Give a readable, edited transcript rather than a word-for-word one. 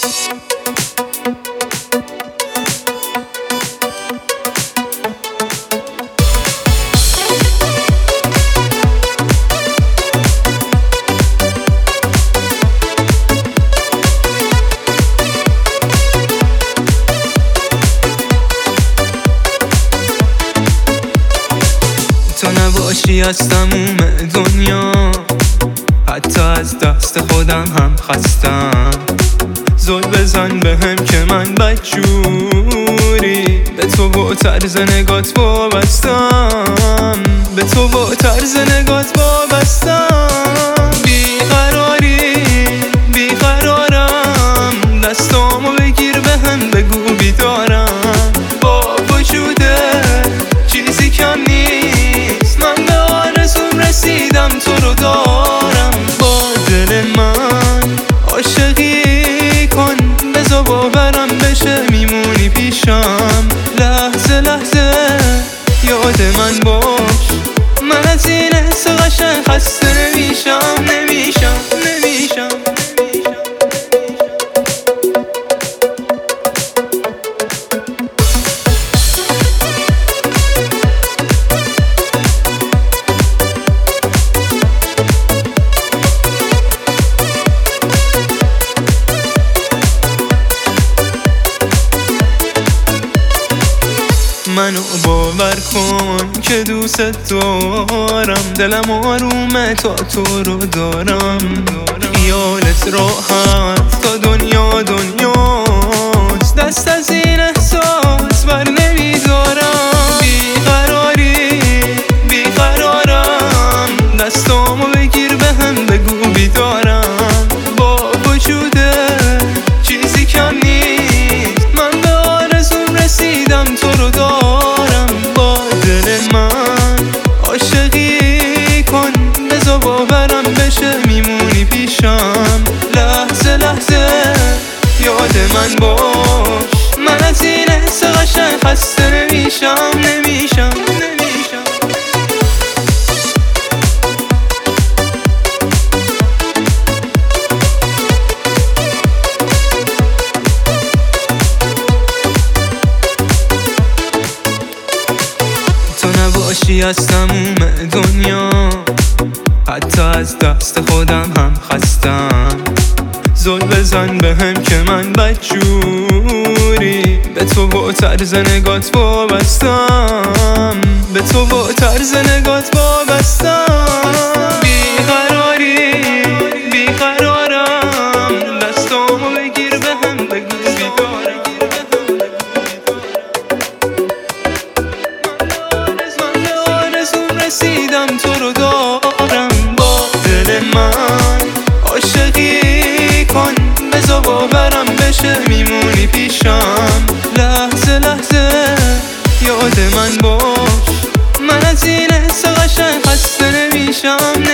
تو نباشی از تموم دنیا، حتی از دست خودم هم خستم. زل بزن بهم که من بدجوری به تو و طرز نگات وابستم، به تو و طرز نگات وابستم. بیقرارم، دستامو بگیر بهم بگو بیدارم. با وجوده چیزی کم نیست، من به آرزوم رسیدم، تو رو دارم. با دل من عاشقی کن، بذار باورم بشه میمونی پیشم. لحظه لحظه یاد من باش، من از این حس قشنگ خسته نمیشم. منو باور کن که دوست دارم، دلم آرومه تا تو رو دارم. خیالت راحت تا دنیاست، دست از این احساس بر نمیدارم. بیقرارم، دستامو بگیر بهم بگو بیدارم. با وجوده چیزی کم نیست، من به آرزوم رسیدم، تو رو دارم. باورم بشه میمونی پیشم. لحظه لحظه یاد من باش، من از این حس قشنگ خسته نمیشم. تو نباشی از تموم دنیا، حتی از دست خودم هم خستم. زل بزن بهم که من بدجوری به تو و طرز نگات وابستم، به تو و طرز نگات وابستم. بیقرارم، دستامو بگیر بهم بگو بیدارم. من به آرزوم رسیدم، تو رو دارم. من عاشقی کن، بذار باورم بشه میمونی پیشم. لحظه لحظه یاد من باش، من از این حس قشنگ خسته نمیشم.